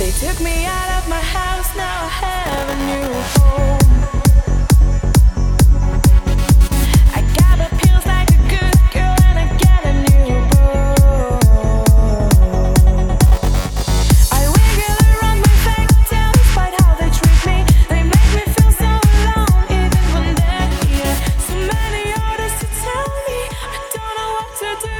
Took me out of my house, now I have a new home. I got the pills like a good girl and I got a new bone. I wiggle around my factory despite how they treat me. They make me feel so alone even when they're here. So many orders to tell me I don't know what to do.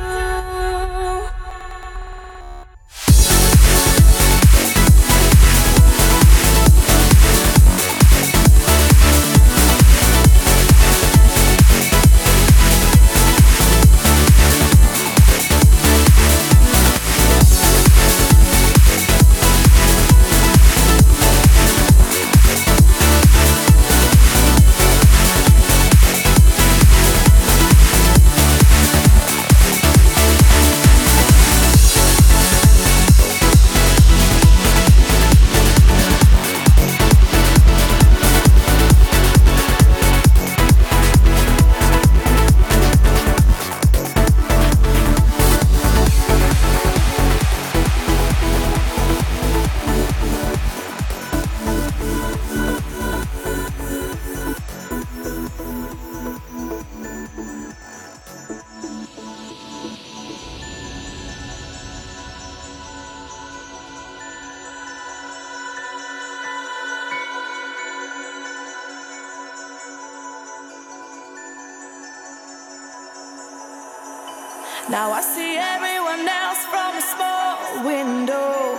Now I see everyone else from a small window.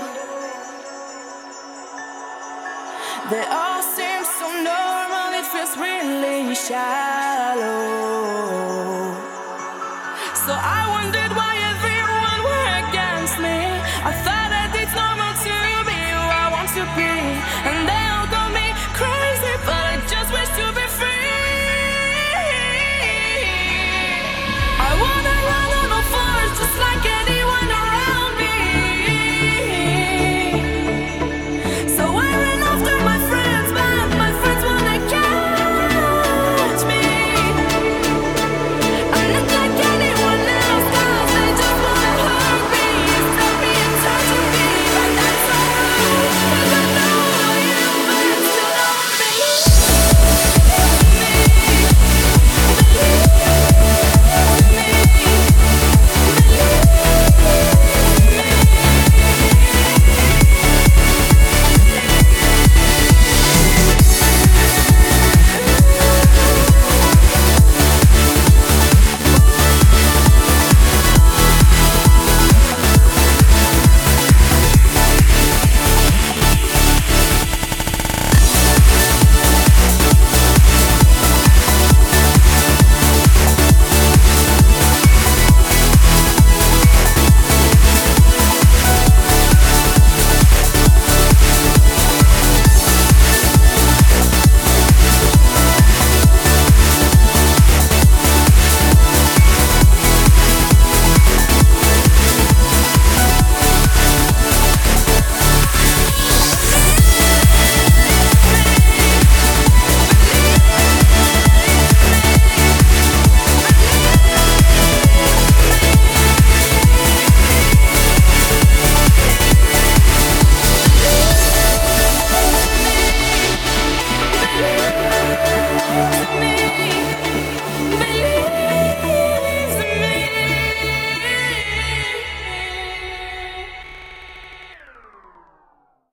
They all seem so normal, it feels really shallow. So I wondered why everyone were against me. I thought that it's normal to be who I want to be, and they all got me crazy, but I just wish to be free.